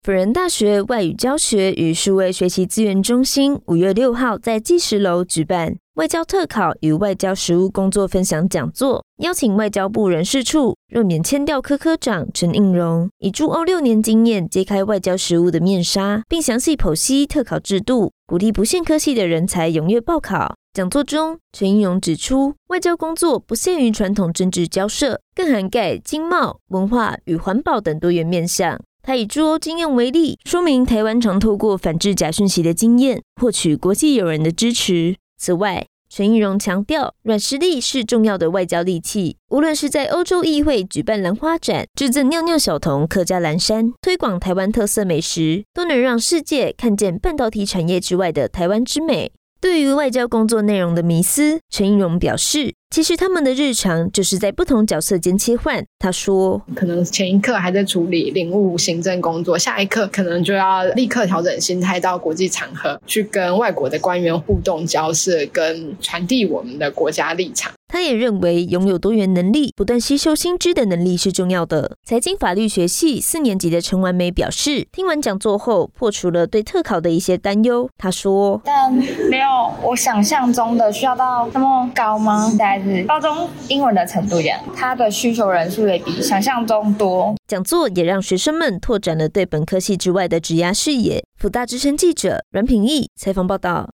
辅仁大学外语教学与数位学习资源中心5月6号在纪实楼举办外交特考与外交实务工作分享讲座，邀请外交部人事处任免签调科科长陈映蓉，以驻欧6年经验揭开外交实务的面纱，并详细剖析特考制度，鼓励不限科系的人才踊跃报考。讲座中，陈映蓉指出，外交工作不限于传统政治交涉，更涵盖经贸、文化与环保等多元面向。他以驻欧经验为例，说明台湾常透过反制假讯息的经验，获取国际友人的支持。此外，陈映蓉强调，软实力是重要的外交利器。无论是在欧洲议会举办兰花展，致赠尿尿小童客家蓝山，推广台湾特色美食，都能让世界看见半导体产业之外的台湾之美。对于外交工作内容的迷思，陈映蓉表示，其实他们的日常就是在不同角色间切换。他说， 可能前一刻还在处理领务行政工作，下一刻可能就要立刻调整心态，到国际场合去跟外国的官员互动交涉，跟传递我们的国家立场。 他也认为拥有多元能力、不断吸收新知的能力是重要的。财经法律学系4年级的陈完美表示，听完讲座后破除了对特考的一些担忧。他说， 但没有我想象中的需要到那么高吗？大概是高中英文的程度这样，他的需求人数也比想象中多。 讲座也让学生们拓展了对本科系之外的职涯视野。辅大之声记者阮品义采访报道。